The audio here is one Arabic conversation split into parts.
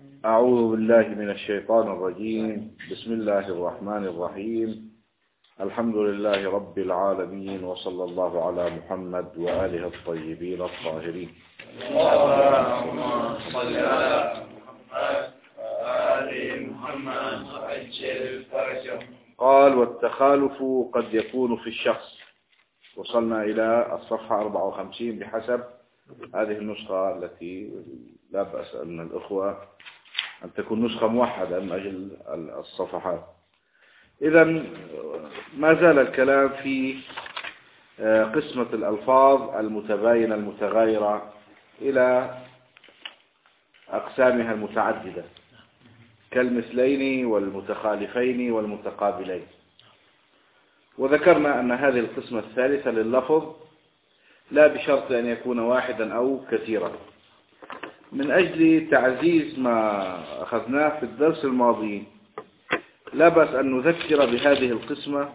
أعوذ بالله من الشيطان الرجيم. بسم الله الرحمن الرحيم. الحمد لله رب العالمين، وصلى الله على محمد وآله الطيبين الطاهرين. اللهم صل على محمد وآل محمد وعجل فرجهم. قال: والتخالف قد يكون في الشخص. وصلنا إلى الصفحة 54 بحسب هذه النسخة التي لا بأس أن الأخوة أن تكون نسخة موحدة من أجل الصفحات. إذا ما زال الكلام في قسمة الألفاظ المتباينة المتغايرة إلى أقسامها المتعددة كالمثلين والمتخالفين والمتقابلين. وذكرنا أن هذه القسمة الثالثة لللفظ لا بشرط أن يكون واحدا أو كثيرا، من أجل تعزيز ما أخذناه في الدرس الماضي. لا بأس أن نذكر بهذه القسمة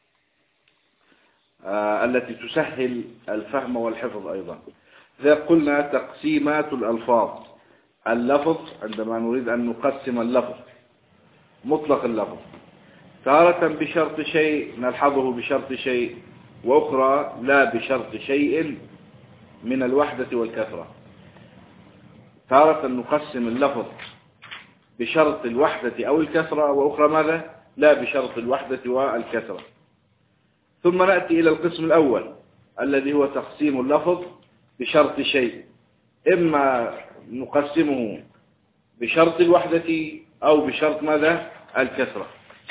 التي تسهل الفهم والحفظ أيضا. إذا قلنا تقسيمات الألفاظ، اللفظ عندما نريد أن نقسم اللفظ مطلق اللفظ، تارة بشرط شيء نلحظه بشرط شيء، وأخرى لا بشرط شيء من الوحدة والكثرة. تارة نقسم اللفظ بشرط الوحدة أو الكثرة، وأخرى ماذا؟ لا بشرط الوحدة والكثرة. ثم نأتي إلى القسم الأول الذي هو تقسيم اللفظ بشرط شيء، إما نقسمه بشرط الوحدة أو بشرط ماذا؟ الكثرة.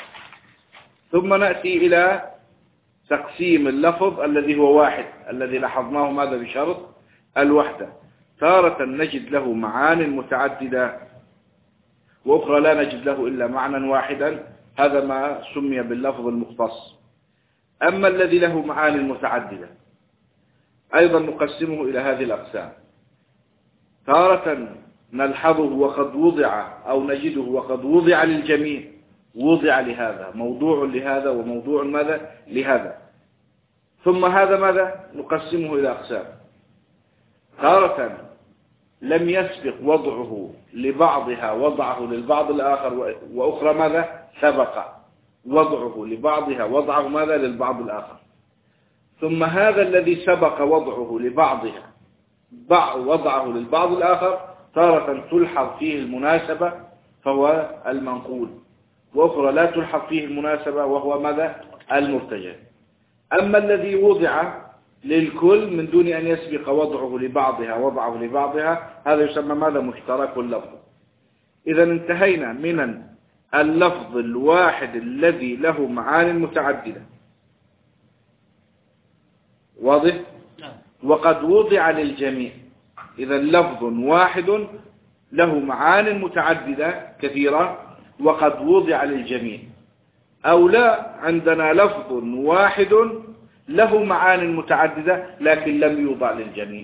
ثم نأتي إلى تقسيم اللفظ الذي هو واحد، الذي لاحظناه ماذا؟ بشرط الوحدة. تارة نجد له معان متعددة، وأخرى لا نجد له إلا معنى واحدا، هذا ما سمي باللفظ المختص. أما الذي له معان متعددة أيضا نقسمه إلى هذه الأقسام. تارة نلحظه وقد وضع أو نجده وقد وضع للجميع، وضع لهذا، موضوع لهذا، وموضوع ماذا؟ لهذا. ثم هذا ماذا؟ نقسمه إلى أقسام. تارة لم يسبق وضعه لبعضها وضعه للبعض الآخر، وأخرى ماذا؟ سبق وضعه لبعضها وضعه ماذا؟ للبعض الآخر. ثم هذا الذي سبق وضعه لبعضها وضعه للبعض الآخر تارة تلحظ فيه المناسبة فهو المنقول، وأخرى لا تلحظ فيه المناسبة وهو ماذا؟ المرتجل. أما الذي وضع للكل من دون أن يسبق وضعه لبعضها وضعه لبعضها، هذا يسمى ماذا؟ مشترك اللفظ. إذا انتهينا من اللفظ الواحد الذي له معان متعددة، واضح؟ وقد وضع للجميع. إذا لفظ واحد له معان متعددة كثيرة وقد وضع للجميع. أو لا، عندنا لفظ واحد له معان متعددة لكن لم يوضع للجميع،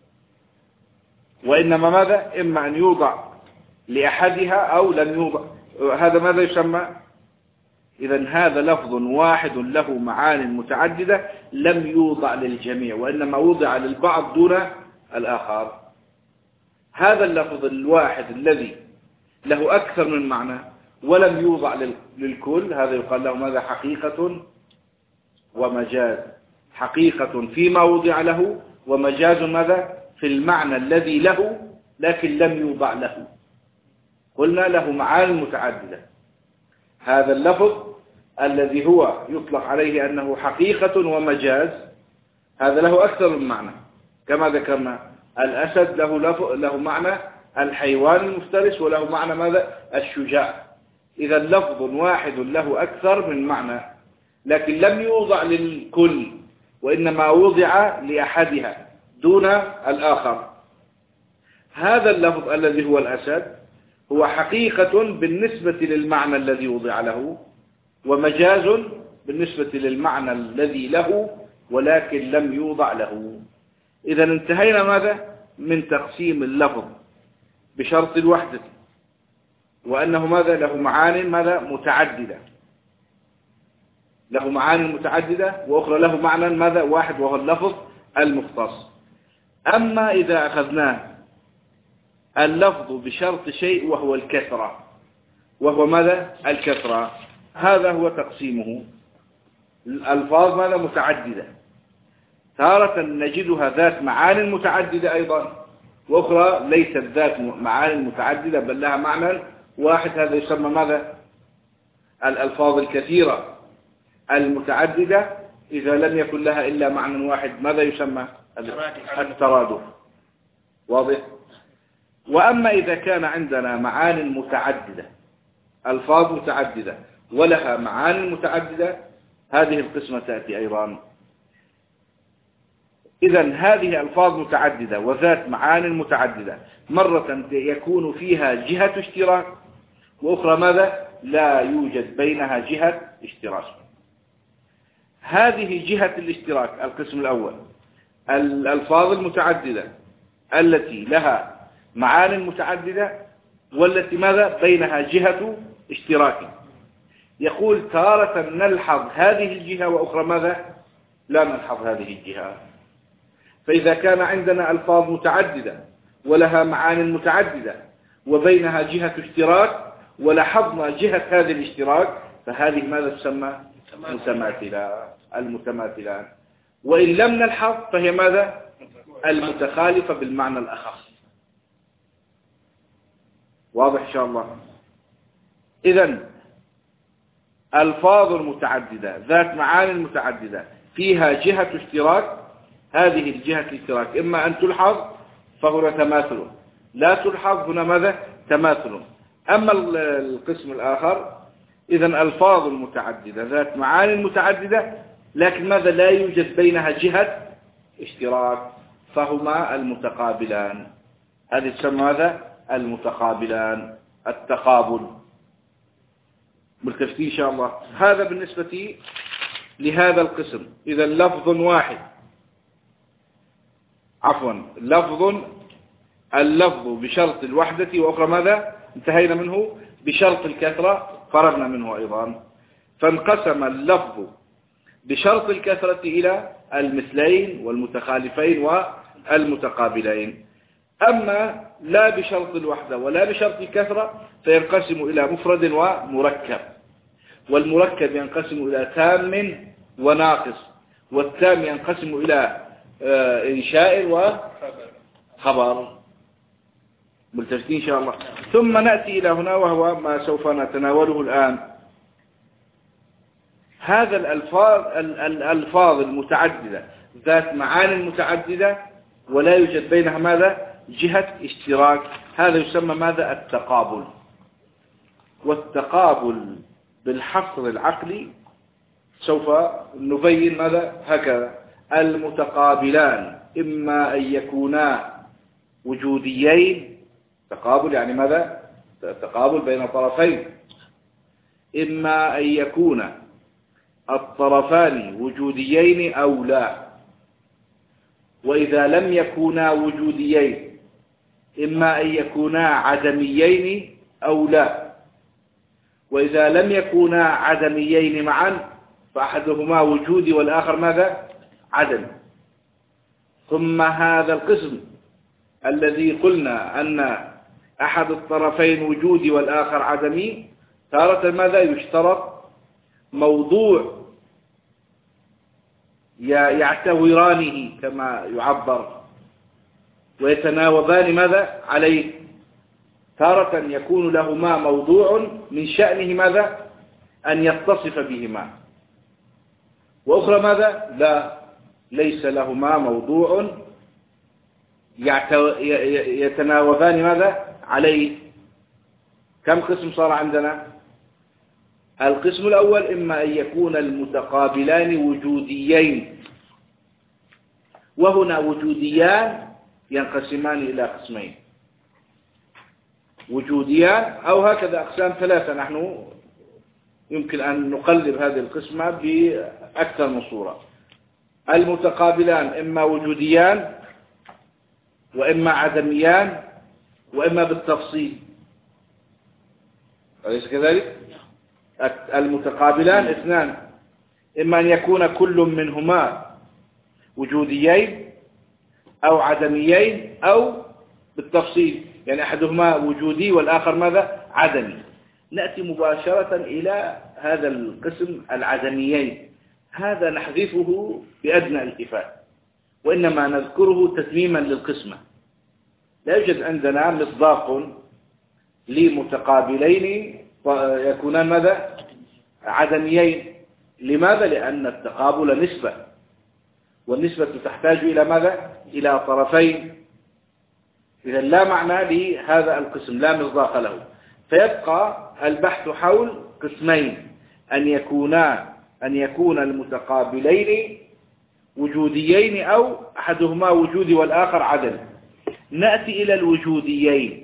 وإنما ماذا؟ إما أن يوضع لأحدها أو لم يوضع. هذا ماذا يسمى؟ إذن هذا لفظ واحد له معان متعددة لم يوضع للجميع، وإنما وضع للبعض دون الآخر. هذا اللفظ الواحد الذي له أكثر من معنى ولم يوضع للكل، هذا يقال له ماذا؟ حقيقة ومجاز. حقيقة فيما وضع له، ومجاز ماذا؟ في المعنى الذي له لكن لم يوضع له. قلنا له معاني متعددة. هذا اللفظ الذي هو يطلق عليه أنه حقيقة ومجاز، هذا له أكثر من معنى، كما ذكرنا الأسد له معنى الحيوان المفترس، وله معنى ماذا؟ الشجاع. إذا لفظ واحد له أكثر من معنى لكن لم يوضع للكل، وإنما وضع لأحدها دون الآخر. هذا اللفظ الذي هو الأسد هو حقيقة بالنسبة للمعنى الذي وضع له، ومجاز بالنسبة للمعنى الذي له ولكن لم يوضع له. إذا انتهينا ماذا؟ من تقسيم اللفظ بشرط الوحدة، وأنه ماذا؟ له معان ماذا؟ متعددة، له معان متعددة، وأخرى له معنى ماذا؟ واحد، وهو اللفظ المختص. أما إذا أخذناه اللفظ بشرط شيء وهو الكثرة، وهو ماذا؟ الكثرة. هذا هو تقسيمه. الألفاظ ماذا؟ متعددة، تارة نجدها ذات معان متعددة أيضا، وأخرى ليست ذات معان متعددة بل لها معنى واحد. هذا يسمى ماذا؟ الألفاظ الكثيرة المتعددة إذا لم يكن لها إلا معنى واحد ماذا يسمى؟ الترادف. واضح؟ وأما إذا كان عندنا معان متعددة، ألفاظ متعددة ولها معان متعددة، هذه القسمة تأتي أيضا. إذن هذه ألفاظ متعددة وذات معان متعددة، مرة يكون فيها جهة اشتراك، وأخرى ماذا؟ لا يوجد بينها جهة اشتراك. هذه جهة الاشتراك القسم الأول، الألفاظ المتعددة التي لها معان متعددة والتي ماذا؟ بينها جهة اشتراك. يقول تارة نلحظ هذه الجهة وأخرى ماذا؟ لا نلحظ هذه الجهة. فإذا كان عندنا ألفاظ متعددة ولها معان متعددة وبينها جهة اشتراك ولاحظنا جهة هذا الاشتراك، فهذه ماذا تسمى؟ متماثلة، المتماثلان. وإن لم نلحظ فهي ماذا؟ المتخالفة بالمعنى الأخص. واضح إن شاء الله؟ إذن ألفاظ متعددة ذات معان متعددة فيها جهة اشتراك، هذه الجهة الاشتراك إما أن تلحظ فهنا تماثل، لا تلحظ هنا ماذا؟ تماثل. أما القسم الآخر إذن ألفاظ متعددة ذات معان متعددة لكن ماذا؟ لا يوجد بينها جهة اشتراك، فهما المتقابلان. هذه تسمى ماذا؟ المتقابلان، التقابل. ملتفتين إن شاء الله. هذا بالنسبة لهذا القسم. إذا لفظ واحد، عفوا اللفظ بشرط الوحدة، وأخرى ماذا؟ انتهينا منه بشرط الكثرة، فرغنا منه أيضا. فانقسم اللفظ بشرط الكثرة إلى المثلين والمتخالفين والمتقابلين. أما لا بشرط الوحدة ولا بشرط الكثرة فينقسم إلى مفرد ومركب، والمركب ينقسم إلى تام وناقص، والتام ينقسم إلى إنشاء وخبر. ملتفتين إن شاء الله. ثم نأتي إلى هنا وهو ما سوف نتناوله الآن. هذا الألفاظ المتعددة ذات معاني متعددة ولا يوجد بينها ماذا؟ جهة اشتراك، هذا يسمى ماذا؟ التقابل. والتقابل بالحصر العقلي سوف نبين ماذا؟ هكذا: المتقابلان إما أن يكونا وجوديين، تقابل يعني ماذا؟ تقابل بين طرفين. إما أن يكون الطرفان وجوديين أو لا. وإذا لم يكونا وجوديين إما أن يكونا عدميين أو لا. وإذا لم يكونا عدميين معا فأحدهما وجودي والآخر ماذا؟ عدم. ثم هذا القسم الذي قلنا أن أحد الطرفين وجودي والآخر عدمي، تارة ماذا؟ يشترط موضوع يعتورانه كما يعبر ويتناوبان ماذا؟ عليه. تارة يكون لهما موضوع من شأنه ماذا؟ أن يتصف بهما، وأخرى ماذا؟ لا، ليس لهما موضوع يتناوبان ماذا؟ عليه. كم قسم صار عندنا؟ القسم الأول إما أن يكون المتقابلان وجوديين، وهنا وجوديان ينقسمان إلى قسمين، وجوديان أو هكذا أقسام ثلاثة. نحن يمكن أن نقلب هذه القسمة بأكثر من صورة. المتقابلان إما وجوديان وإما عدميان وإما بالتفصيل، أليس كذلك؟ المتقابلان اثنان: إما أن يكون كل منهما وجوديين أو عدميين أو بالتفصيل، يعني أحدهما وجودي والآخر ماذا؟ عدمي. نأتي مباشرة إلى هذا القسم العدميين، هذا نحذفه بأدنى الكفاء، وإنما نذكره تتميما للقسمة. لا يوجد عندنا مصداق لمتقابلين يكونان ماذا؟ عدميين. لماذا؟ لأن التقابل نسبة، والنسبة تحتاج إلى ماذا؟ إلى طرفين. إذا لا معنى لهذا القسم، لا مصداق له، فيبقى البحث حول قسمين: أن يكون المتقابلين وجوديين أو أحدهما وجودي والآخر عدمي. نأتي إلى الوجوديين.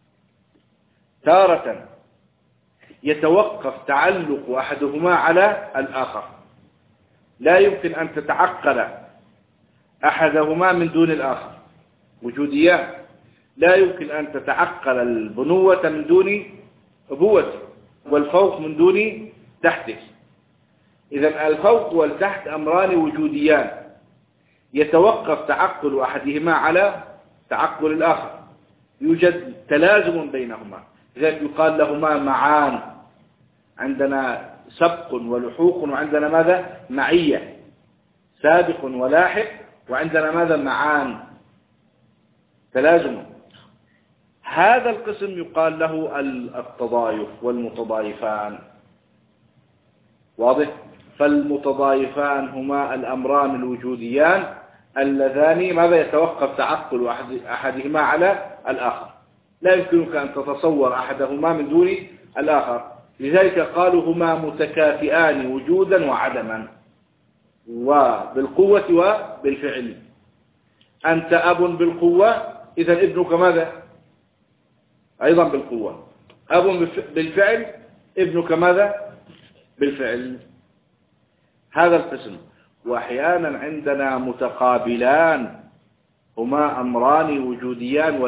تارة يتوقف تعلق أحدهما على الآخر، لا يمكن أن تتعقل أحدهما من دون الآخر. وجوديان لا يمكن أن تتعقل البنوة من دون أبوته، والفوق من دون تحته. إذا الفوق والتحت أمران وجوديان، يتوقف تعقل أحدهما على تعقل الآخر، يوجد تلازم بينهما، لذلك يقال لهما معان. عندنا سبق ولحوق، وعندنا ماذا؟ معية، سابق ولاحق، وعندنا ماذا؟ معان، تلازم. هذا القسم يقال له التضايف والمتضايفان. واضح؟ فالمتضايفان هما الأمران الوجوديان اللذان ماذا؟ يتوقف تعقل أحدهما على الآخر، لا يمكنك أن تتصور أحدهما من دون الآخر. لذلك قالوا هما متكافئان وجودا وعدما، وبالقوة وبالفعل. أنت أب بالقوة، إذا ابنك ماذا؟ أيضا بالقوة. أب بالفعل، ابنك ماذا؟ بالفعل. هذا القسم. وأحيانا عندنا متقابلان هما أمران وجوديان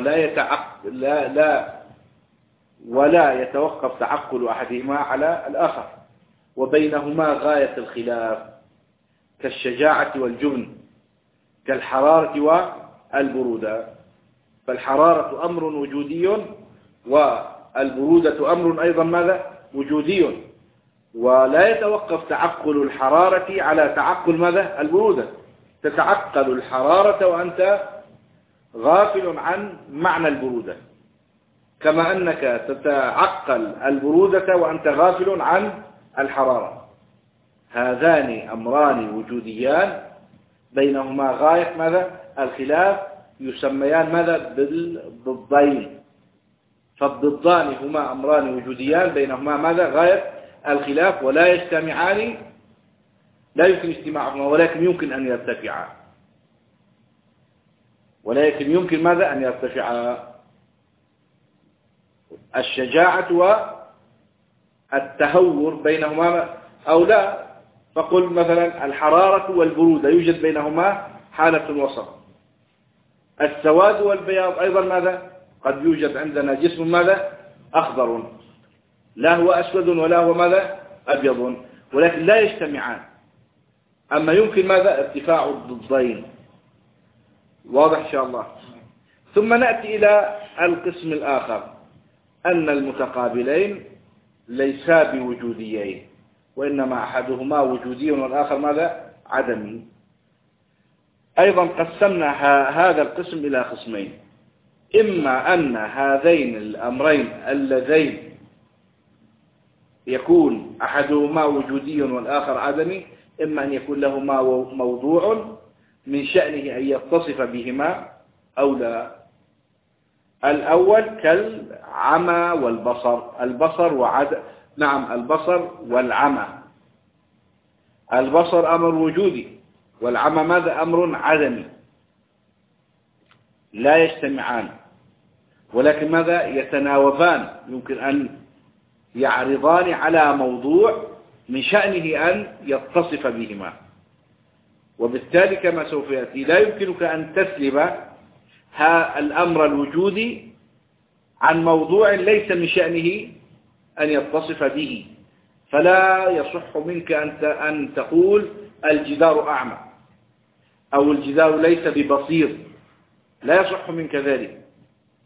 ولا يتوقف تعقل أحدهما على الآخر، وبينهما غاية الخلاف، كالشجاعة والجبن، كالحرارة والبرودة. فالحرارة أمر وجودي، والبرودة أمر أيضا ماذا؟ وجودي، ولا يتوقف تعقل الحرارة على تعقل ماذا؟ البرودة. تتعقل الحرارة وأنت غافل عن معنى البرودة، كما أنك تتعقل البرودة وأنت غافل عن الحرارة. هذان أمران وجوديان بينهما غاية ماذا؟ الخلاف، يسميان ماذا؟ بالضدين. فالضدان هما أمران وجوديان بينهما ماذا؟ غاية الخلاف، ولا يجتمعان، لا يمكن اجتماعهما، ولكن يمكن أن يرتفعا. ولكن يمكن ماذا؟ أن يرتفعا. الشجاعة والتهور بينهما، أو لا، فقل مثلا الحرارة والبرودة يوجد بينهما حالة وسط. السواد والبياض أيضا ماذا؟ قد يوجد عندنا جسم ماذا؟ أخضر، لا هو أسود ولا هو ماذا؟ أبيض، ولكن لا يجتمعان. أما يمكن ماذا؟ ارتفاع الضدين. واضح إن شاء الله. ثم نأتي إلى القسم الآخر، أن المتقابلين ليسا بوجوديين، وإنما أحدهما وجودي والآخر ماذا؟ عدمي. أيضا قسمنا هذا القسم إلى قسمين: إما أن هذين الأمرين اللذين يكون أحدهما وجودي والآخر عدمي، إما أن يكون لهما موضوع من شأنه أن يتصف بهما أو لا. الأول كالعمى والبصر، البصر والعمى. البصر أمر وجودي، والعمى ماذا؟ أمر عدمي، لا يجتمعان، ولكن ماذا؟ يتناوبان، يمكن أن يعرضان على موضوع من شأنه أن يتصف بهما. وبالتالي كما سوف يأتي لا يمكنك أن تسلب الأمر الوجودي عن موضوع ليس من شأنه أن يتصف به. فلا يصح منك أن تقول الجدار أعمى، أو الجدار ليس ببصير، لا يصح منك ذلك.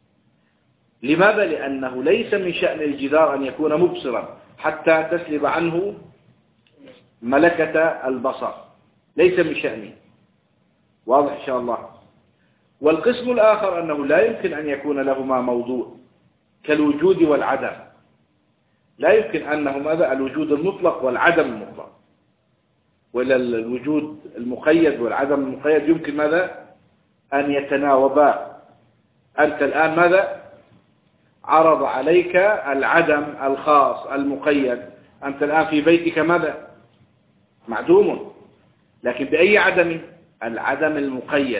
لماذا؟ لأنه ليس من شأن الجدار أن يكون مبصرا حتى تسلب عنه ملكة البصر، ليس من شأنه. واضح إن شاء الله. والقسم الآخر أنه لا يمكن أن يكون لهما موضوع كالوجود والعدم، لا يمكن أنه ماذا؟ الوجود المطلق والعدم المطلق، ولا الوجود المقيد والعدم المقيد يمكن ماذا؟ أن يتناوبا. أنت الآن ماذا؟ عرض عليك العدم الخاص المقيد، أنت الآن في بيتك ماذا؟ معدوم، لكن بأي عدم؟ العدم المقيد.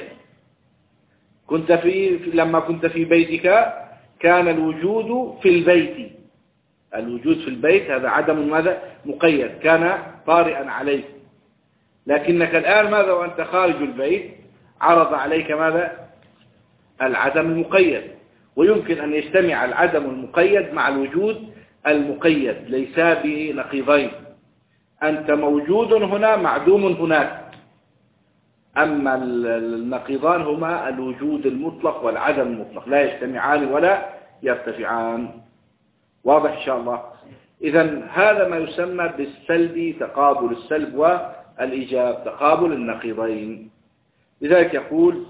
لما كنت في بيتك كان الوجود في البيت، الوجود في البيت هذا عدم ماذا؟ مقيد، كان طارئا عليك. لكنك الآن ماذا وأنت خارج البيت؟ عرض عليك ماذا؟ العدم المقيد. ويمكن أن يجتمع العدم المقيد مع الوجود المقيد، ليسا بنقيضين. أنت موجود هنا معدوم هناك، أما النقيضان هما الوجود المطلق والعدم المطلق، لا يجتمعان ولا يرتفعان. واضح إن شاء الله. إذن هذا ما يسمى بالسلب، تقابل السلب والإيجاب، تقابل النقيضين. لذلك يقول: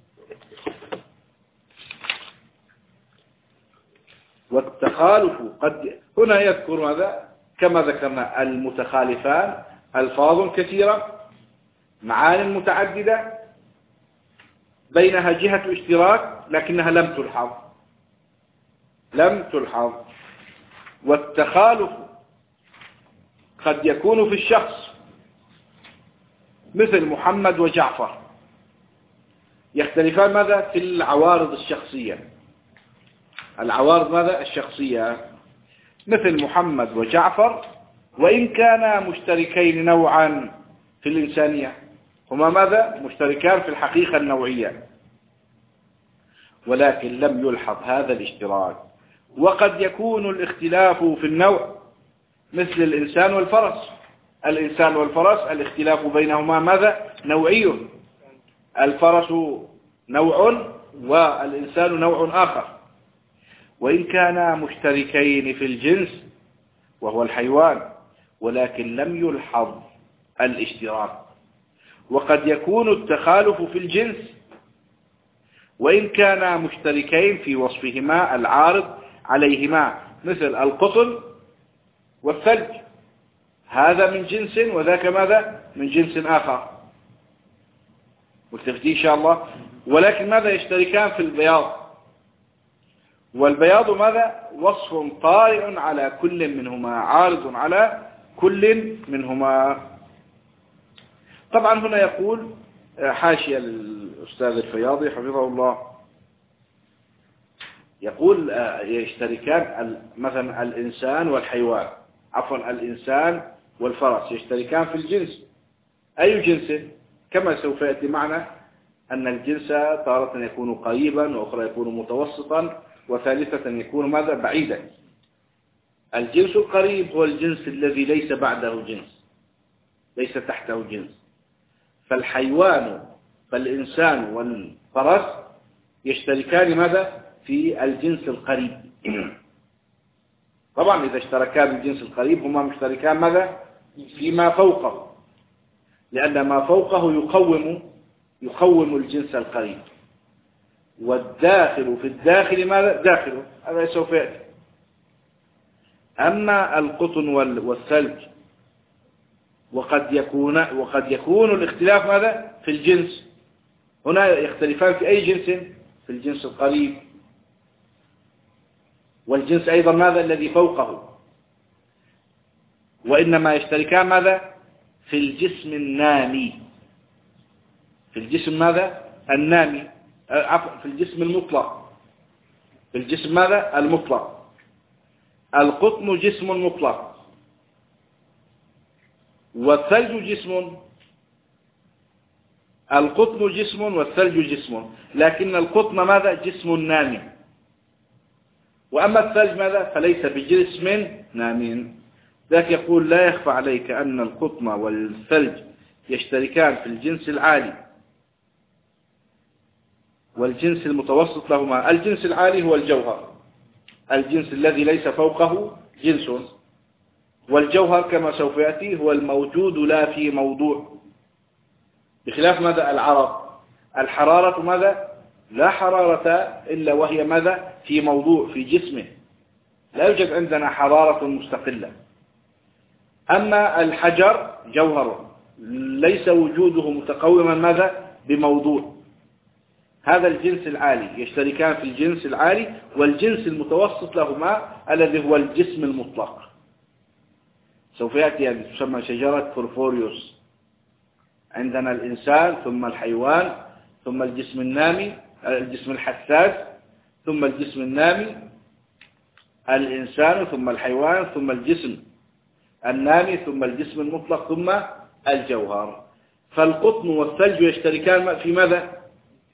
والتخالف قد، هنا يذكر هذا كما ذكرنا المتخالفان ألفاظ كثيرة، معان متعددة، بينها جهة اشتراك لكنها لم تلحظ. والتخالف قد يكون في الشخص، مثل محمد وجعفر، يختلفان ماذا؟ في العوارض الشخصية. العوارض ماذا؟ الشخصية، مثل محمد وجعفر، وإن كانا مشتركين نوعا في الإنسانية، هما ماذا؟ مشتركان في الحقيقة النوعية، ولكن لم يلحظ هذا الاشتراك. وقد يكون الاختلاف في النوع، مثل الإنسان والفرس. الإنسان والفرس الاختلاف بينهما ماذا؟ نوعي. الفرس نوع والإنسان نوع آخر، وإن كانا مشتركين في الجنس وهو الحيوان، ولكن لم يلحظ الاشتراك. وقد يكون التخالف في الجنس، وإن كانا مشتركين في وصفهما العارض عليهما، مثل القطن والثلج، هذا من جنس وذاك ماذا؟ من جنس آخر. ملتفتين إن شاء الله. ولكن ماذا؟ يشتركان في البياض، والبياض ماذا؟ وصف طارئ على كل منهما، عارض على كل منهما. طبعا هنا يقول حاشية الأستاذ الفياضي حفظه الله، يقول يشتركان مثلا الإنسان والحيوان، عفوا الإنسان والفرس يشتركان في الجنس. أي جنس؟ كما سوف يأتي معنا أن الجنس تارة يكون قريبا، وأخرى يكون متوسطا، وثالثة يكون ماذا؟ بعيدا. الجنس القريب هو الجنس الذي ليس بعده جنس، ليس تحته جنس. فالإنسان والفرس يشتركان ماذا؟ في الجنس القريب. طبعا إذا اشتركا بالجنس القريب هما مشتركان ماذا؟ فيما فوقه، لأن ما فوقه يقوم الجنس القريب. والداخل في الداخل ماذا؟ داخله، هذا سوف يأتي. أما القطن والثلج وقد يكون الاختلاف ماذا؟ في الجنس. هنا يختلفان في أي جنس؟ في الجنس القريب، والجنس أيضا ماذا؟ الذي فوقه. وإنما يشتركان ماذا؟ في الجسم النامي. في الجسم ماذا؟ النامي، في الجسم المطلق. في الجسم ماذا؟ المطلق. القطن جسم مطلق، والثلج جسم. القطن جسم والثلج جسم، لكن القطن ماذا؟ جسم نامي. وأما الثلج ماذا؟ فليس بجسم نامي. ذاك يقول: لا يخفى عليك أن القطن والثلج يشتركان في الجنس العالي والجنس المتوسط لهما. الجنس العالي هو الجوهر، الجنس الذي ليس فوقه جنس. والجوهر كما سوف يأتي هو الموجود لا في موضوع، بخلاف ماذا؟ العرض. الحرارة ماذا؟ لا حرارة إلا وهي ماذا؟ في موضوع، في جسمه، لا يوجد عندنا حرارة مستقلة. أما الحجر جوهر ليس وجوده متقوما ماذا؟ بموضوع. هذا الجنس العالي، يشتركان في الجنس العالي، والجنس المتوسط لهما الذي هو الجسم المطلق. سوف يأتي هذه تسمى شجرة فورفوريوس. عندنا الإنسان، ثم الحيوان، ثم الجسم النامي، الجسم الحساس، ثم الجسم النامي، الإنسان، ثم الحيوان، ثم الجسم النامي، ثم الجسم المطلق، ثم الجوهر. فالقطن والثلج يشتركان في ماذا؟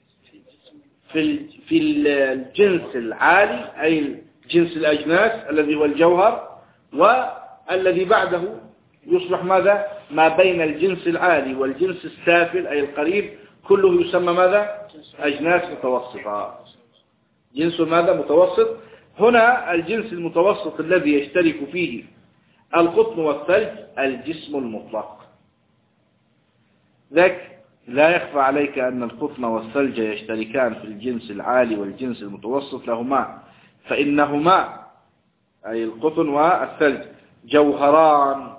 في الجنس العالي، أي جنس الأجناس الذي هو الجوهر، والذي بعده يصبح ماذا؟ ما بين الجنس العالي والجنس السافل أي القريب، كله يسمى ماذا؟ أجناس متوسطة. جنس ماذا؟ متوسط. هنا الجنس المتوسط الذي يشترك فيه القطن والثلج الجسم المطلق. ذاك لا يخفى عليك أن القطن والثلج يشتركان في الجنس العالي والجنس المتوسط لهما، فإنهما أي القطن والثلج جوهران.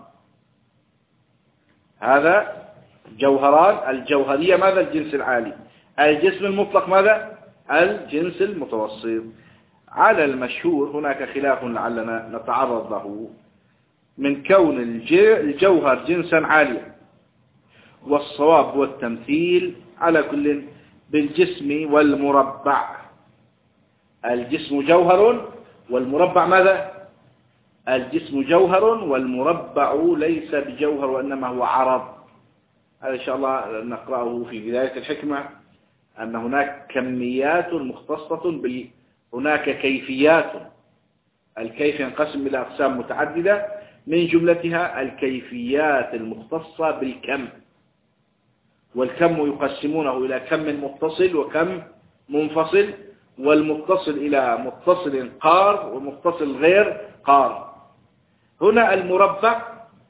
هذا جوهران، الجوهرية ماذا؟ الجنس العالي. الجسم المطلق ماذا؟ الجنس المتوسط. على المشهور هناك خلاف لعلنا نتعرض له من كون الجوهر جنسا عاليا، والصواب هو التمثيل على كل بالجسم والمربع. الجسم جوهر والمربع ماذا؟ الجسم جوهر والمربع ليس بجوهر وإنما هو عرض. هذا إن شاء الله نقرأه في بداية الحكمة، أن هناك كميات مختصة هناك كيفيات. الكيف ينقسم إلى أقسام متعددة، من جملتها الكيفيات المختصة بالكم. والكم يقسمونه إلى كم متصل وكم منفصل، والمتصل إلى متصل قار ومتصل غير قار. هنا المربع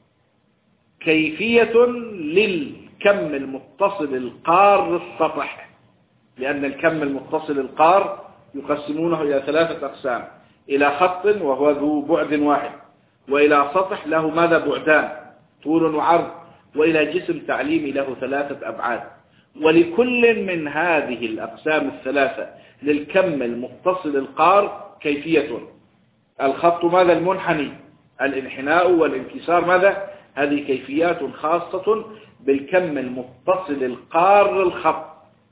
كيفية للكم المتصل القار السطح، لأن الكم المتصل القار يقسمونه إلى 3 أقسام: إلى خط وهو ذو بعد واحد، وإلى سطح له ماذا؟ بعدان، طول وعرض، وإلى جسم تعليمي له 3 أبعاد. ولكل من هذه الأقسام ال3 للكم المتصل القار كيفية. الخط ماذا؟ المنحني، الانحناء والانكسار ماذا؟ هذه كيفيات خاصة بالكم المتصل القار الخط.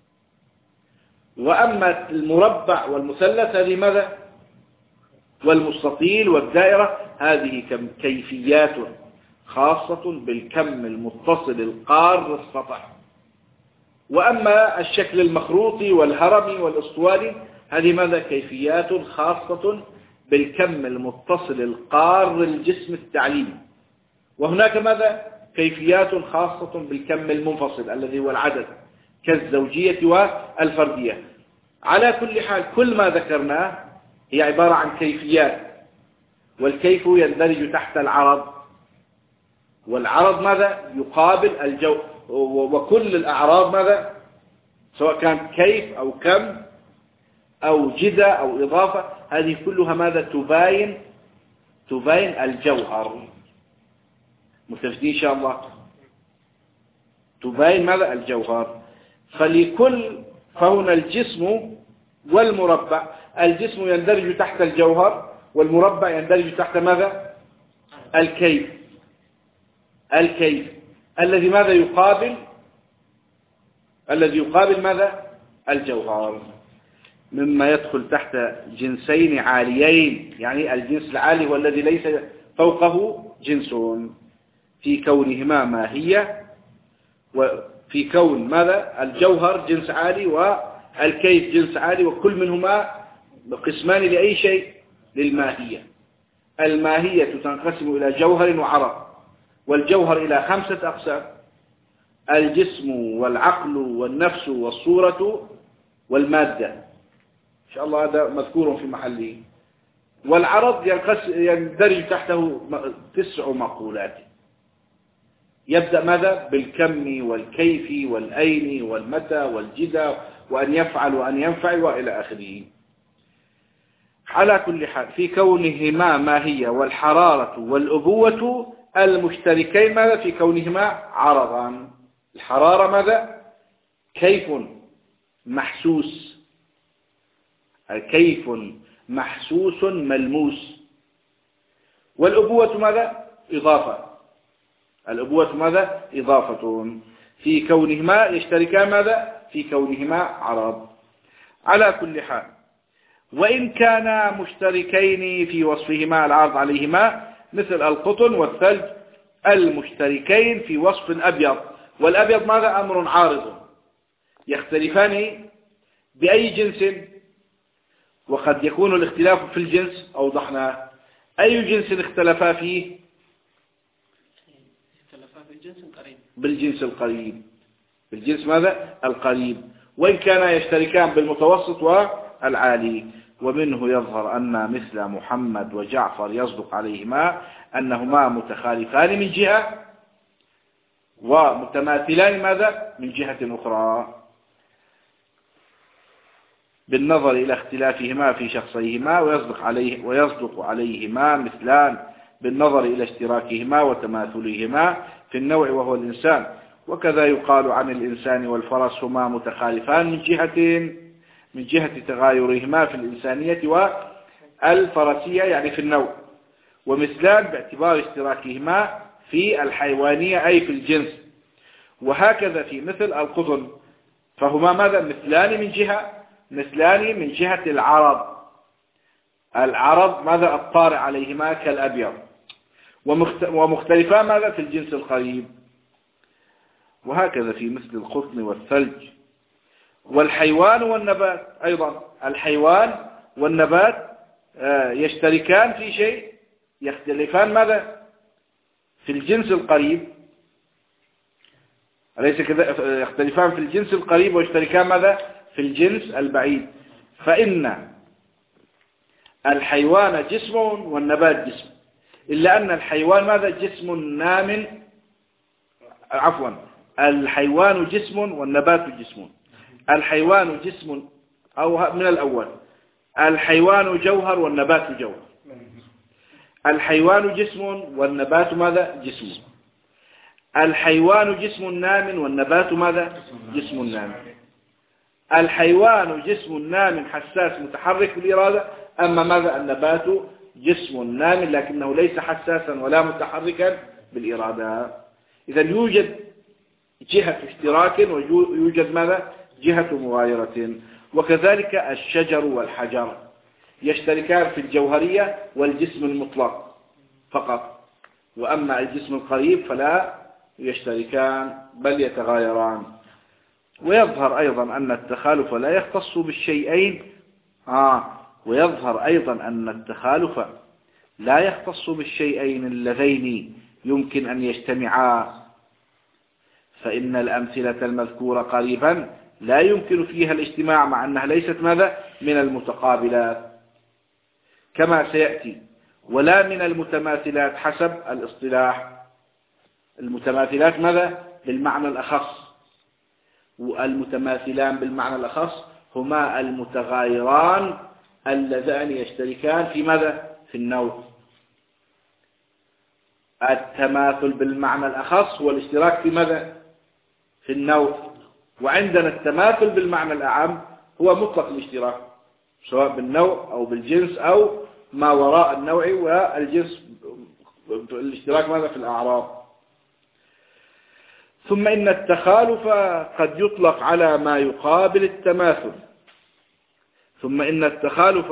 وأما المربع والمثلث هذه ماذا؟ والمستطيل والدائرة هذه كيفيات خاصة بالكم المتصل القار السطح. وأما الشكل المخروطي والهرمي والأسطواني هذه ماذا؟ كيفيات خاصة بالكم المتصل القار الجسم التعليمي. وهناك ماذا؟ كيفيات خاصة بالكم المنفصل الذي هو العدد، كالزوجية والفردية. على كل حال كل ما ذكرناه هي عبارة عن كيفيات، والكيف يندرج تحت العرض، والعرض ماذا؟ يقابل الجو. وكل الأعراض ماذا؟ سواء كان كيف أو كم أو جدة أو إضافة، هذه كلها ماذا؟ تباين الجوهر. متفقين إن شاء الله؟ تباين ماذا؟ الجوهر. فهنا الجسم والمربع، الجسم يندرج تحت الجوهر، والمربع يندرج تحت ماذا؟ الكيف الذي ماذا يقابل؟ الذي يقابل ماذا؟ الجوهر. مما يدخل تحت جنسين عاليين، يعني الجنس العالي هو الذي ليس فوقه جنس، في كونهما ماهية، وفي كون ماذا؟ الجوهر جنس عالي والكيف جنس عالي، وكل منهما قسمان لأي شيء؟ للماهية. الماهية تنقسم إلى جوهر وعرض، والجوهر إلى 5 أقسام: الجسم والعقل والنفس والصورة والمادة. إن شاء الله هذا مذكور في محله. والعرض يندرج تحته 9 مقولات. يبدأ ماذا؟ بالكم والكيف والأين والمتى والجدى وأن يفعل وأن ينفعل وإلى آخره. على كل حال في كونهما ماهية والحرارة والأبوة المشتركين ماذا؟ في كونهما عرضان. الحرارة ماذا؟ كيف محسوس، كيف محسوس ملموس. والأبوة ماذا؟ إضافة. الأبوة ماذا؟ إضافة في كونهما يشتركان ماذا؟ في كونهما عرض. على كل حال وإن كانا مشتركين في وصفهما العرض عليهما مثل القطن والثلج المشتركين في وصف الأبيض. والأبيض ماذا؟ أمر عارض، يختلفان بأي جنس؟ وقد يكون الاختلاف في الجنس. أوضحنا أي جنس اختلفا فيه؟ بالجنس القريب. بالجنس ماذا؟ القريب. وإن كانا يشتركان بالمتوسط والعالي. ومنه يظهر أن مثل محمد وجعفر يصدق عليهما أنهما متخالفان من جهة ومتماثلان ماذا؟ من جهة أخرى، بالنظر إلى اختلافهما في شخصيهما. ويصدق عليهما مثلان بالنظر إلى اشتراكهما وتماثلهما في النوع وهو الإنسان. وكذا يقال عن الإنسان والفرس هما متخالفان من جهة تغايرهما في الإنسانية والفرسية يعني في النوع، ومثلان باعتبار اشتراكهما في الحيوانية أي في الجنس. وهكذا في مثل القطن فهما ماذا؟ مثلان من جهة العرض ماذا؟ الطارئ عليهما كالأبيض. ومختلفان ماذا؟ في الجنس القريب. وهكذا في مثل القطن والثلج. والحيوان والنبات أيضا، الحيوان والنبات يشتركان في شيء، يختلفان ماذا؟ في الجنس القريب، أليس كذا؟ يختلفان في الجنس القريب ويشتركان ماذا؟ في الجنس البعيد. فإن الحيوان جسم والنبات جسم، إلا أن الحيوان ماذا؟ جسم نام، عفوا، الحيوان جسم والنبات جسم. الحيوان جسم، أو من الأول، الحيوان جوهر والنبات جوهر. الحيوان جسم والنبات ماذا؟ جسم. الحيوان جسم نام والنبات ماذا؟ جسم نام. الحيوان جسم نام حساس متحرك بالإرادة، أما ماذا؟ النبات جسم نام لكنه ليس حساسا ولا متحركا بالإرادة. إذا يوجد جهة اشتراك ويوجد ماذا؟ جهة مغايرة. وكذلك الشجر والحجر يشتركان في الجوهرية والجسم المطلق فقط، وأما الجسم القريب فلا يشتركان بل يتغايران. ويظهر أيضا أن التخالف لا يختص بالشيئين ويظهر أيضا أن التخالف لا يختص بالشيئين اللذين يمكن أن يجتمعا، فإن الأمثلة المذكورة قريبا لا يمكن فيها الاجتماع مع أنها ليست ماذا؟ من المتقابلات كما سيأتي، ولا من المتماثلات حسب الاصطلاح. المتماثلات ماذا؟ بالمعنى الأخص، والمتماثلان بالمعنى الأخص هما المتغايران اللذان يشتركان في ماذا؟ في النوع. التماثل بالمعنى الأخص والاشتراك في ماذا؟ في النوع. وعندنا التماثل بالمعنى الأعم هو مطلق الاشتراك، سواء بالنوع أو بالجنس أو ما وراء النوع والجنس، الاشتراك ماذا؟ في الأعراض. ثم إن التخالف قد يطلق على ما يقابل التماثل. ثم إن التخالف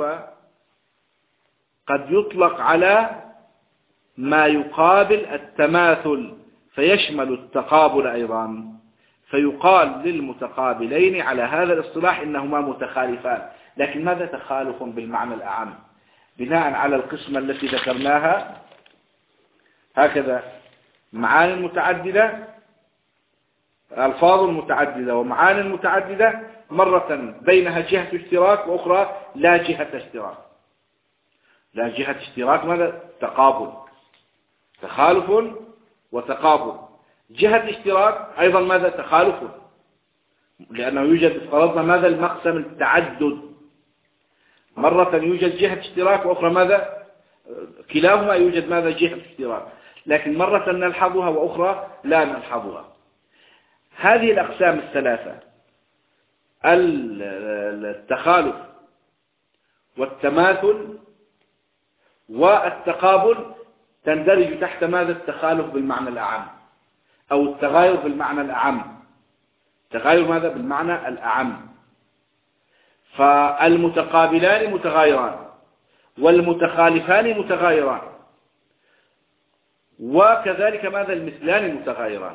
قد يطلق على ما يقابل التماثل فيشمل التقابل أيضا، فيقال للمتقابلين على هذا الاصطلاح إنهما متخالفان. لكن ماذا تخالف بالمعنى الأعم؟ بناء على القسمة التي ذكرناها هكذا: معاني متعددة، ألفاظ متعددة ومعاني متعددة، مرة بينها جهة اشتراك وأخرى لا جهة اشتراك. لا، جهة اشتراك ماذا؟ تقابل، تخالف وتقابل. جهة اشتراك أيضا ماذا؟ تخالف، لأنه يوجد فرضنا ماذا؟ المقسم التعدد، مرة يوجد جهة اشتراك وأخرى ماذا؟ كلاهما يوجد ماذا؟ جهة اشتراك، لكن مرة نلحظها وأخرى لا نلحظها. هذه الأقسام الثلاثة، التخالف والتماثل والتقابل، تندرج تحت ماذا؟ التخالف بالمعنى الأعم، أو التغاير بالمعنى الأعم. تغاير ماذا؟ بالمعنى الأعم. فالمتقابلان متغايران، والمتخالفان متغايران، وكذلك ماذا؟ المثلان متغايران.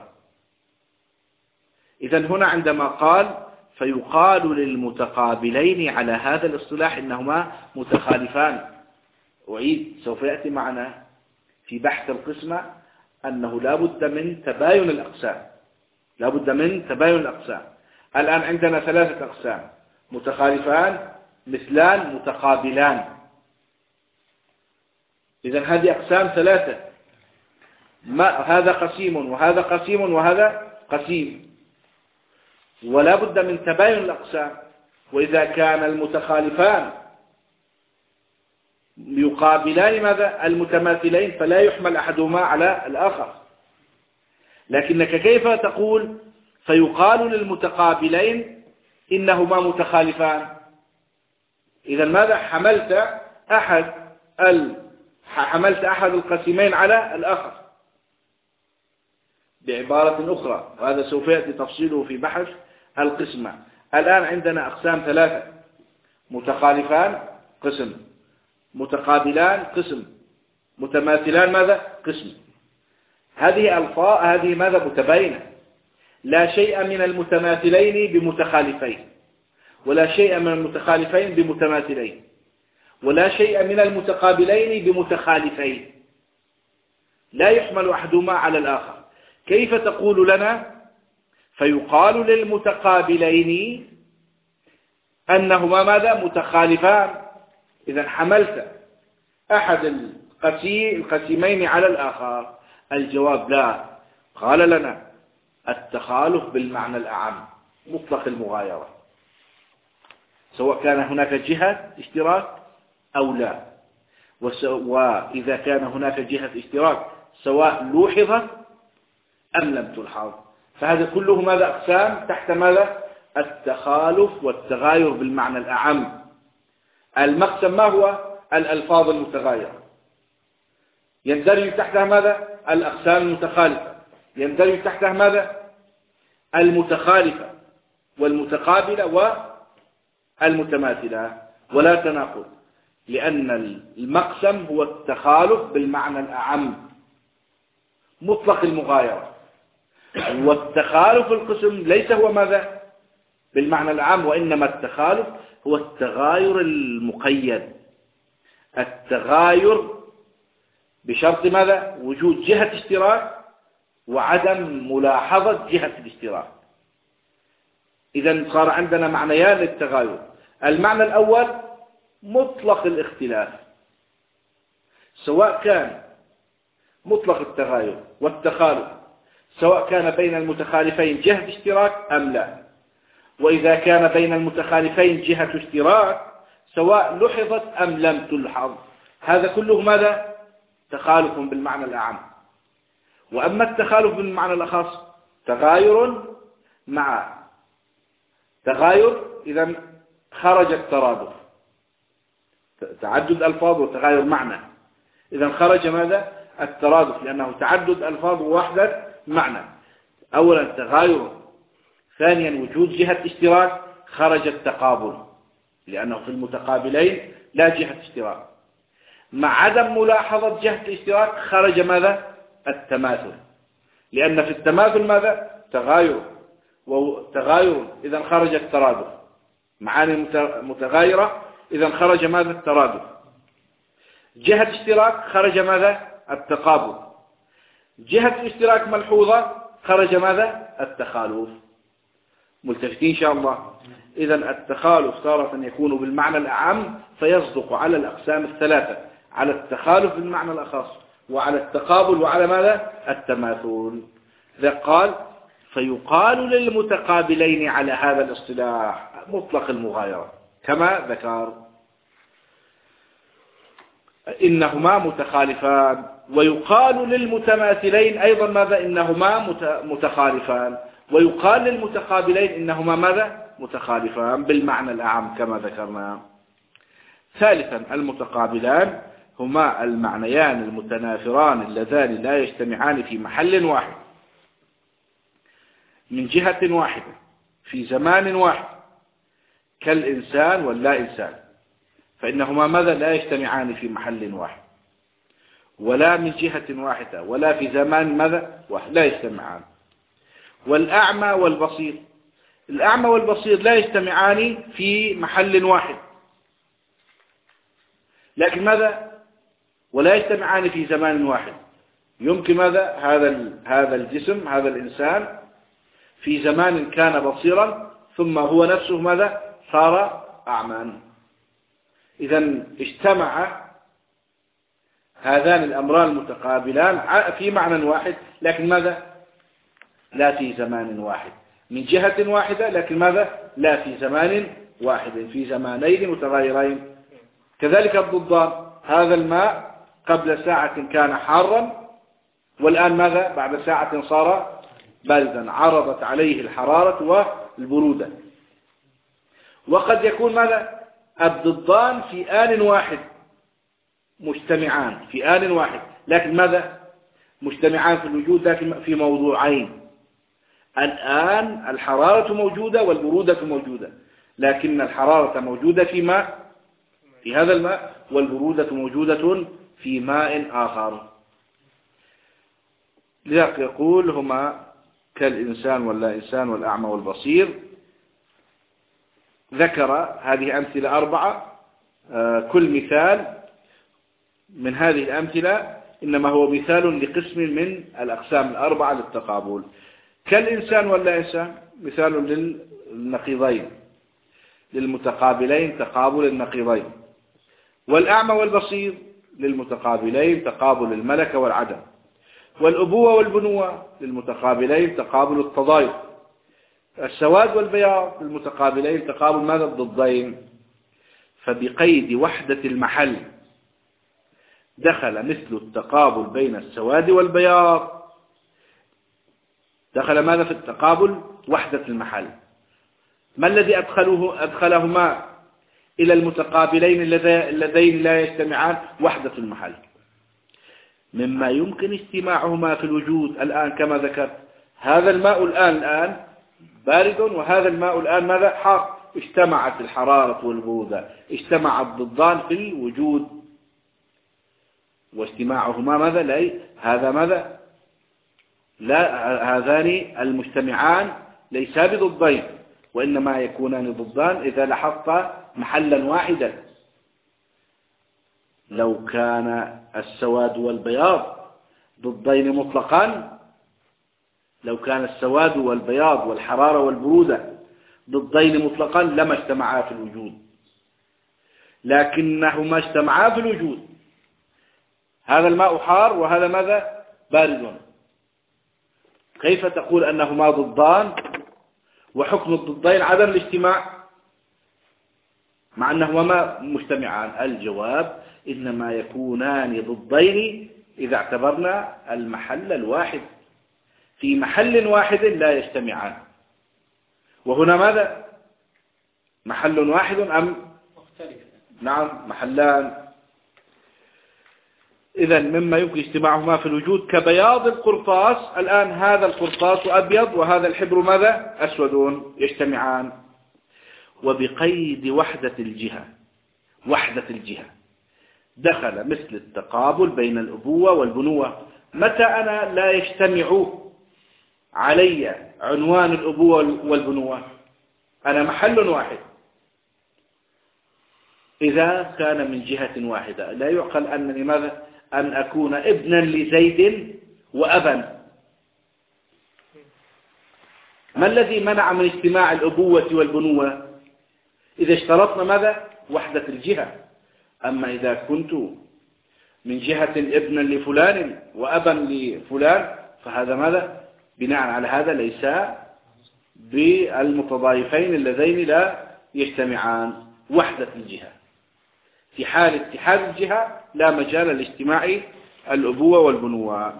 إذن هنا عندما قال فيقال للمتقابلين على هذا الاصطلاح إنهما متخالفان، أعيد سوف يأتي معنا في بحث القسمة أنه لا بد من تباين الأقسام، لا بد من تباين الأقسام. الآن عندنا ثلاثة أقسام: متخالفان، مثلان، متقابلان. إذن هذه أقسام ثلاثة، هذا قسيم وهذا قسيم وهذا قسيم، ولا بد من تباين الأقسام. وإذا كان المتخالفان يقابلان ماذا؟ المتماثلين، فلا يحمل أحدهما على الآخر. لكنك كيف تقول فيقال للمتقابلين إنهما متخالفان؟ إذا ماذا؟ حملت أحد القسمين على الآخر. بعبارة أخرى، وهذا سوف يأتي تفصيله في بحث القسمة. الآن عندنا أقسام ثلاثة: متخالفان قسم، متقابلان قسم، متماثلان ماذا؟ قسم. هذه ألفاظ، هذه ماذا؟ متباينة. لا شيء من المتماثلين بمتخالفين، ولا شيء من المتخالفين بمتماثلين، ولا شيء من المتقابلين بمتخالفين، لا يحمل أحدهما على الآخر. كيف تقول لنا فيقال للمتقابلين أنهما ماذا؟ متخالفان؟ إذا حملت أحد القسيمين على الآخر. الجواب لا. قال لنا التخالف بالمعنى الأعم، مطلق المغايرة، سواء كان هناك جهة اشتراك أو لا، وإذا كان هناك جهة اشتراك سواء لوحظت أم لم تلحظ. فهذا كله ماذا؟ أقسام تحت ماذا؟ التخالف والتغاير بالمعنى الأعم. المقسم ما هو؟ الألفاظ المتغايرة، يندرج تحتها ماذا؟ الأقسام المتخالفة، يندرج تحتها ماذا؟ المتخالفة والمتقابلة والمتماثلة، ولا تناقض، لأن المقسم هو التخالف بالمعنى الأعم، مطلق المغايرة. والتخالف القسم ليس هو ماذا؟ بالمعنى العام، وإنما التخالف هو التغاير المقيد، التغاير بشرط ماذا؟ وجود جهة اشتراك وعدم ملاحظة جهة الاشتراك. إذن صار عندنا معنيان للتغاير. المعنى الأول مطلق الاختلاف، سواء كان مطلق التغاير والتخالف، سواء كان بين المتخالفين جهة اشتراك أم لا. وإذا كان بين المتخالفين جهة اشتراك سواء لحظت أم لم تلحظ، هذا كله ماذا؟ تخالف بالمعنى الأعم. وأما التخالف بالمعنى الأخص تغاير مع تغاير، إذا خرج الترادف، تعدد ألفاظ وتغاير معنى، إذا خرج ماذا؟ الترادف، لأنه تعدد ألفاظ ووحدة معنى. أولا تغاير، ثانيا وجود جهة اشتراك، خرج التقابل، لأنه في المتقابلين لا جهة اشتراك. مع عدم ملاحظة جهة الاشتراك خرج ماذا؟ التماثل، لأن في التماثل ماذا؟ تغاير، وتغاير إذا خرج الترادف، معاني متغايرة إذا خرج ماذا؟ الترادف. جهة اشتراك خرج ماذا؟ التقابل. جهة الاشتراك ملحوظة خرج ماذا؟ التخالف. ملتفتين إن شاء الله. إذا التخالف تارة يكون بالمعنى الأعم فيصدق على الأقسام الثلاثة: على التخالف بالمعنى الأخص وعلى التقابل وعلى ماذا؟ التماثل. ذا قال فيقال للمتقابلين على هذا الاصطلاح مطلق المغايرة كما ذكر إنهما متخالفان، ويقال للمتماثلين أيضا ماذا؟ إنهما متخالفان، ويقال للمتقابلين إنهما ماذا؟ متخالفان بالمعنى الأعم كما ذكرنا. ثالثا المتقابلان هما المعنيان المتنافران اللذان لا يجتمعان في محل واحد من جهة واحدة في زمان واحد كالإنسان واللا إنسان، فإنهما ماذا؟ لا يجتمعان في محل واحد ولا من جهة واحدة ولا في زمان ماذا؟ واحد، لا يجتمعان. والأعمى والبصير، الأعمى والبصير لا يجتمعان في محل واحد، لكن ماذا؟ ولا يجتمعان في زمان واحد. يمكن ماذا؟ هذا الجسم هذا الإنسان في زمان كان بصيرا ثم هو نفسه ماذا؟ صار أعمى. إذا اجتمع هذان الأمران المتقابلان في معنى واحد، لكن ماذا؟ لا في زمان واحد من جهة واحدة، لكن ماذا؟ لا في زمان واحد، في زمانين متغيرين. كذلك الضدان، هذا الماء قبل ساعة كان حارا والآن ماذا؟ بعد ساعة صار باردا، عرضت عليه الحرارة والبرودة. وقد يكون ماذا؟ الضدان في آن واحد مجتمعان في آن واحد، لكن ماذا؟ مجتمعان في الوجود لكن في موضوعين. الآن الحرارة موجودة والبرودة موجودة، لكن الحرارة موجودة في ماء في هذا الماء والبرودة موجودة في ماء آخر. لذلك يقول هما كالإنسان واللا إنسان والأعمى والبصير. ذكر هذه أمثلة 4، كل مثال من هذه الأمثلة إنما هو مثال لقسم من الأقسام 4 للتقابل. كالإنسان واللا إنسان مثال للنقيضين للمتقابلين تقابل النقيضين، والأعمى والبصير للمتقابلين تقابل الملكة والعدم، والأبوة والبنوة للمتقابلين تقابل التضايق، السواد والبياض للمتقابلين تقابل ماذا؟ الضدين. فبقيد وحدة المحل دخل مثل التقابل بين السواد والبياض، دخل ماذا في التقابل؟ وحدة المحل. ما الذي أدخلهما إلى المتقابلين اللذين لا يجتمعان؟ وحدة المحل، مما يمكن اجتماعهما في الوجود الآن كما ذكرت. هذا الماء الآن بارد وهذا الماء الآن ماذا؟ حار. اجتمعت الحرارة والبرودة، اجتمع الضدان في الوجود، واجتماعهما ماذا؟ لا هذا ماذا؟ لا، هذان المجتمعان ليسا بضدين، وإنما يكونان ضدان إذا لاحظت محلا واحدا. لو كان السواد والبياض ضدين مطلقا، لو كان السواد والبياض والحرارة والبرودة ضدين مطلقا لما اجتمعا في الوجود، لكنهما اجتمعا في الوجود. هذا الماء حار وهذا ماذا؟ بارد. كيف تقول أنهما ضدان وحكم الضدين عدم الاجتماع مع أنهما مجتمعان؟ الجواب إنما يكونان ضدين إذا اعتبرنا المحل الواحد، في محل واحد لا يجتمعان. وهنا ماذا؟ محل واحد أم مختلف؟ نعم، محلان. إذا مما يمكن اجتماعهما في الوجود كبياض القرطاس، الآن هذا القرطاس أبيض وهذا الحبر ماذا؟ أسود، يجتمعان. وبقيد وحدة الجهة دخل مثل التقابل بين الأبوة والبنوة. متى أنا لا يجتمع علي عنوان الأبوة والبنوة؟ أنا محل واحد. إذا كان من جهة واحدة لا يعقل أنني ماذا؟ أن أكون ابنا لزيد وأبا. ما الذي منع من اجتماع الأبوة والبنوة؟ إذا اشترطنا ماذا؟ وحدة الجهة. أما إذا كنت من جهة ابنا لفلان وأبا لفلان، فهذا ماذا؟ بناء على هذا ليس بالمتضايفين اللذين لا يجتمعان وحدة الجهة. في حال اتحاد الجهة لا مجال لاجتماع الأبوة والبنوة.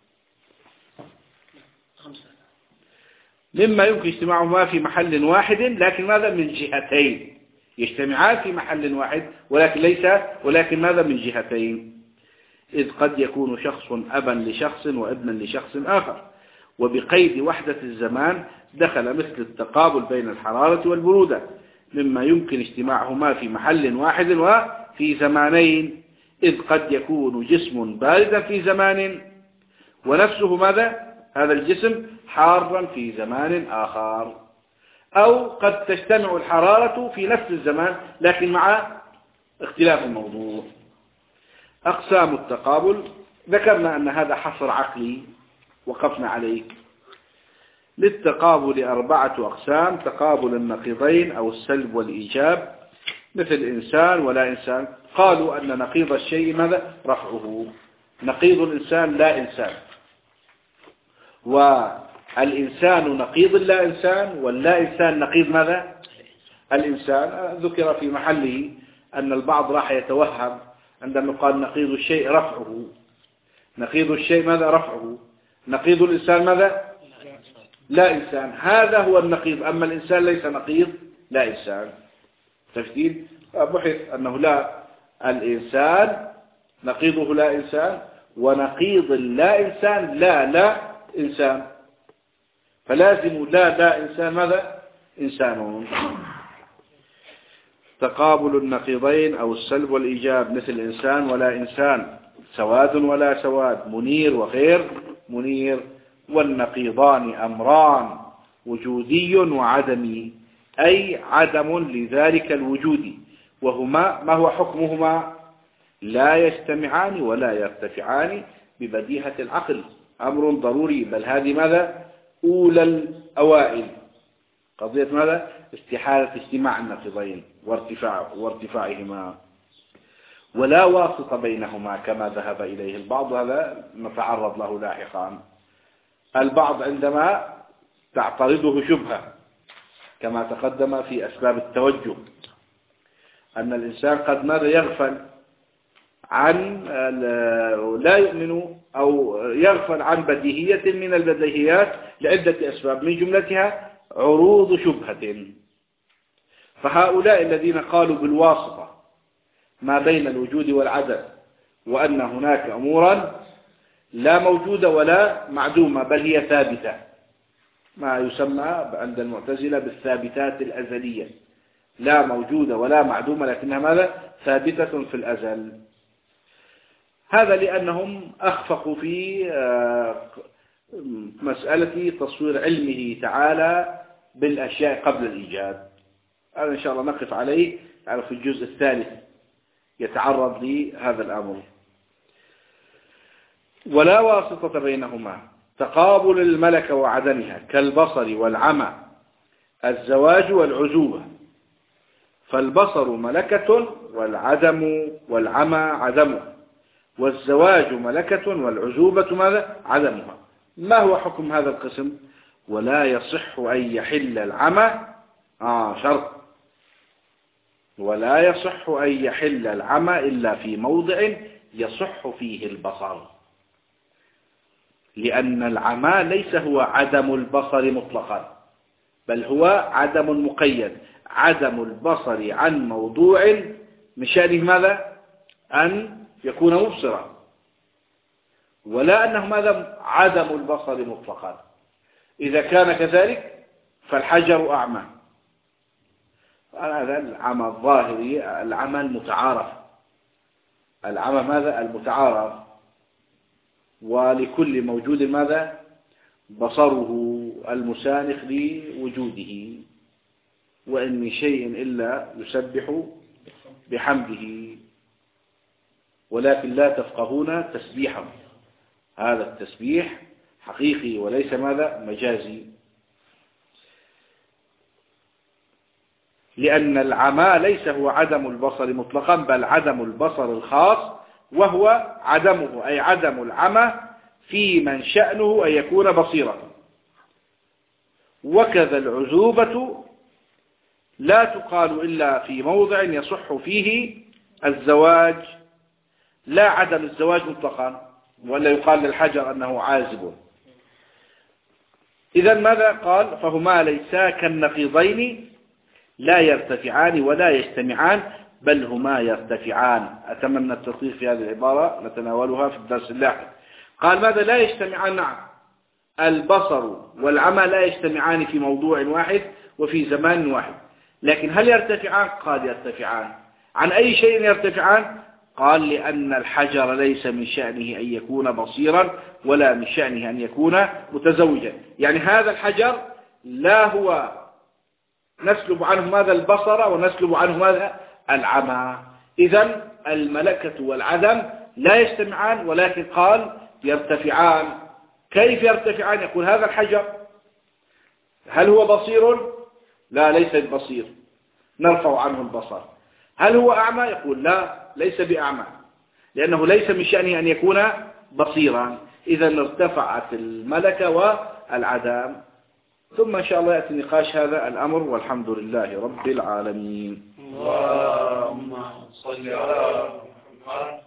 مما يمكن اجتماعهما في محل واحد، لكن ماذا؟ من جهتين، يجتمعان في محل واحد ولكن ماذا؟ من جهتين. إذ قد يكون شخص أبا لشخص وابنا لشخص آخر، وبقيد وحدة الزمان دخل مثل التقابل بين الحرارة والبرودة، مما يمكن اجتماعهما في محل واحد وفي زمانين. إذ قد يكون جسم باردا في زمان ونفسه ماذا؟ هذا الجسم حارا في زمان آخر، أو قد تجتمع الحرارة في نفس الزمان لكن مع اختلاف الموضوع. أقسام التقابل، ذكرنا أن هذا حصر عقلي وقفنا عليه. للتقابل 4 أقسام: تقابل النقيضين أو السلب والإيجاب، مثل إنسان ولا إنسان. قالوا أن نقيض الشيء ماذا؟ رفعه. نقيض الإنسان لا إنسان، والإنسان نقيض اللا إنسان، واللا إنسان نقيض ماذا؟ الإنسان. ذكر في محله أن البعض راح يتوهم عندما قال نقيض الشيء رفعه. نقيض الشيء ماذا؟ رفعه. نقيض الإنسان ماذا؟ لا إنسان. هذا هو النقيض، أما الإنسان ليس نقيض لا إنسان. تجديد بحث أنه لا، الإنسان نقيضه لا إنسان، ونقيض اللا إنسان لا إنسان، فلازم لا إنسان ماذا؟ إنسان. تقابل النقيضين أو السلب والإيجاب، مثل إنسان ولا إنسان، سواد ولا سواد، منير وغير منير. والنقيضان أمران: وجودي وعدمي، أي عدم لذلك الوجود، وهما ما هو حكمهما؟ لا يجتمعان ولا يرتفعان ببديهة العقل، أمر ضروري. بل هذه ماذا؟ أولى الأوائل. قضية ماذا؟ استحالة اجتماع النقيضين وارتفاعهما، ولا واسطة بينهما كما ذهب إليه البعض. هذا نتعرض له لاحقا. البعض عندما تعترضه شبهة كما تقدم في أسباب التوجه، أن الإنسان قد ماذا؟ يغفل عن لا يؤمن أو يغفل عن بديهية من البديهيات لعدة أسباب، من جملتها عروض شبهة. فهؤلاء الذين قالوا بالواسطة ما بين الوجود والعدم، وأن هناك أمورا لا موجودة ولا معدومة بل هي ثابتة، ما يسمى عند المعتزلة بالثابتات الأزلية، لا موجودة ولا معدومة لكنها ماذا؟ ثابتة في الأزل. هذا لأنهم أخفقوا في مسألة تصوير علمه تعالى بالأشياء قبل الإيجاد. هذا إن شاء الله نقف عليه في الجزء الثالث يتعرض لهذا الأمر. ولا واسطة بينهما: تقابل الملكة وعدمها كالبصر والعمى، الزواج والعزوبة. فالبصر ملكة والعدم والعمى عدمه، والزواج ملكة والعزوبة ماذا؟ عدمها. ما هو حكم هذا القسم؟ ولا يصح أن يحل العمى شرط، ولا يصح أن يحل العمى إلا في موضع يصح فيه البصر، لأن العمى ليس هو عدم البصر مطلقا، بل هو عدم مقيد، عدم البصر عن موضوع من شأنه ماذا؟ أن يكون مبصرا، ولا أنه ماذا؟ عدم البصر مطلقا. إذا كان كذلك فالحجر أعمى. هذا العمى الظاهري، العمى المتعارف، العمى ماذا؟ المتعارف. ولكل موجود ماذا؟ بصره المسانخ لوجوده، وإن من شيء إلا يسبح بحمده ولكن لا تفقهون تسبيحه. هذا التسبيح حقيقي وليس ماذا؟ مجازي، لأن العمى ليس هو عدم البصر مطلقا، بل عدم البصر الخاص وهو عدمه، أي عدم العمى في من شأنه أن يكون بصيرا. وكذا العزوبة لا تقال إلا في موضع يصح فيه الزواج، لا عدم الزواج مطلقا، ولا يقال للحجر أنه عازب. إذا ماذا قال؟ فهما ليسا كالنقيضين لا يرتفعان ولا يجتمعان، بل هما يرتفعان. أتمنى التدقيق في هذه العبارة، نتناولها في الدرس اللاحق. قال ماذا لا يجتمعان؟ نعم، البصر والعمى لا يجتمعان في موضوع واحد وفي زمان واحد، لكن هل يرتفعان؟ قال يرتفعان. عن أي شيء يرتفعان؟ قال لأن الحجر ليس من شأنه أن يكون بصيرا ولا من شأنه أن يكون متزوجا. يعني هذا الحجر لا هو نسلب عنه ماذا؟ البصر، ونسلب عنه ماذا؟ العمى. إذن الملكة والعدم لا يجتمعان، ولكن قال يرتفعان. كيف يرتفعان؟ يقول هذا الحجر هل هو بصير؟ لا، ليس بصير، نرفع عنه البصر. هل هو أعمى؟ يقول لا، ليس بأعمى، لأنه ليس من شأنه أن يكون بصيرا. إذا ارتفعت الملكة والعدم. ثم إن شاء الله يأتي نقاش هذا الأمر، والحمد لله رب العالمين. اللهم صل على محمد.